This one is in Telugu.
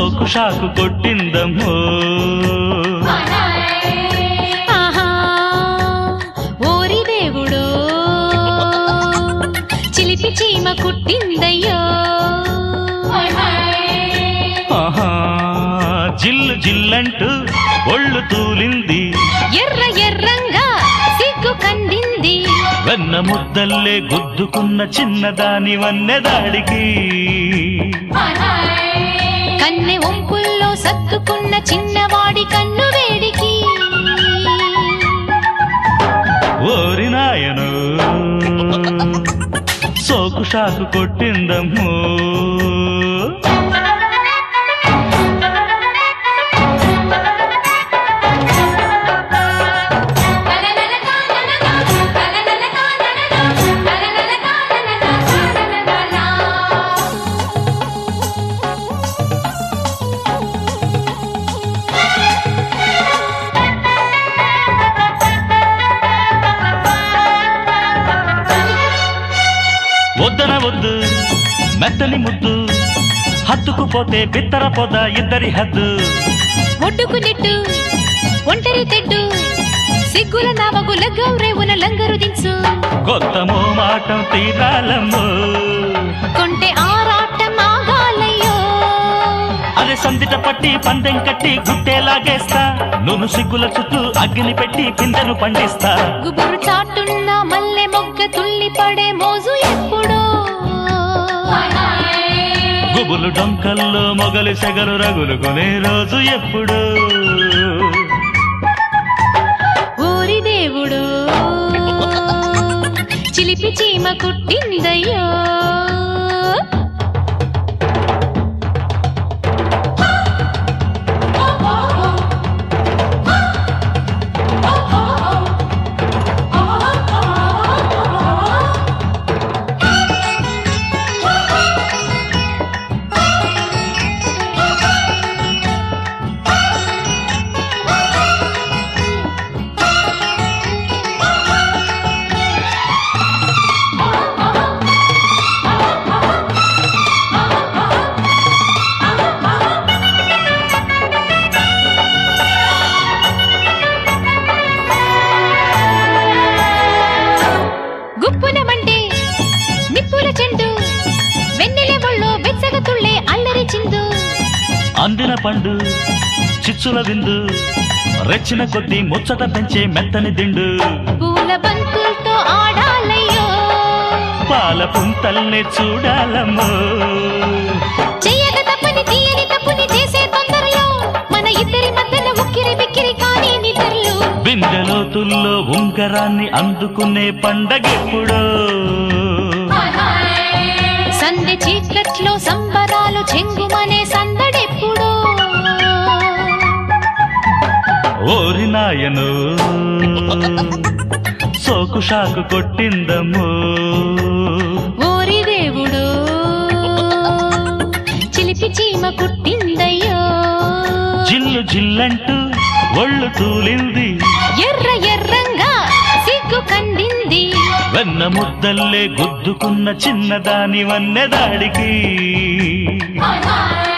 సోకు షాకు కొట్టిందమ్మో. ఆహా ఓరి దేవుడో చిలిపి చీమ కుట్టిందయ్యో. ఆహా జిల్లు జిల్లంటూ ఒళ్ళు తూలింది, ఎర్ర ఎర్రంగా సిగ్గు కందింది, వెన్న ముద్దల్లే గుద్దుకున్న చిన్నదాని వన్నెదాడికి, కన్నె ఒంపుల్లో సత్తుకున్న చిన్నవాడి కన్ను వేడికి. ఓరి నాయను సోకు షాకు కొట్టిందమ్మో. వద్దన వద్దు మెత్తని ముద్దు, హత్తుకుపోతే బిత్తర పొద ఇద్దరి హద్దు, ఒడ్డుకు నెట్టు ఒంటరి తెడ్డు, సిగ్గుల నావగుల గౌరేవున లంగరు దించు, కొత్త మోమాటం తీరాలమ్మో, కొంటె ఆరాటం ఆగాలయ్యో. అదే సందిట పట్టి పందెం కట్టి గుట్టేలాగేస్తా, నును సిగ్గుల చుట్టూ అగ్ని పెట్టి పిందెను పండిస్తా. గుబురు చాటున్న మల్లె మొగ్గ తుల్లి పడే మోజు ఎప్పుడో, గుబులు డొంకల్లో మొగలి సెగలు రగులుకునే రోజు ఎప్పుడు. ఓరి దేవుడో చిలిపి చీమ కుట్టిందయ్యో. గుప్పునమంటే నిప్పుల చెండు, వెన్నెల ఒళ్ళో వెచ్చగ తుళ్ళే అల్లరి చిందు, అందిన పండు చిచ్చుల విందు, రెచ్చిన కొద్దీ ముచ్చట పెంచే మెత్తని దిండు, పూల బంతులతో ఆడాలయ్యో, పాల పుంతల్ని చూడాలమ్మో. చెయ్యక తప్పని తీయని తప్పుని చేసే తొందరలో, మన ఇద్దరి మధ్యన ఉక్కిరి బిక్కిరి కానీ నిద్రలు, బిందెలోతుల్లో ఉంగరాన్ని అందుకునే పండగెప్పుడో, సందె చీకట్లో సంబరాలు చెంగుమనే సందడెప్పుడో. ఓరి నాయను సోకు షాకు కొట్టిందమ్మో. ఓరి దేవుడో చిలిపి చీమ కుట్టిందయ్యో. జిల్లు జిల్లంటూ ఒళ్ళు తూలింది, ఎర్ర ఎర్రంగా సిగ్గు కందింది, వెన్న ముద్దల్లే గుద్దుకున్న చిన్నదాని వన్నెదాడికి.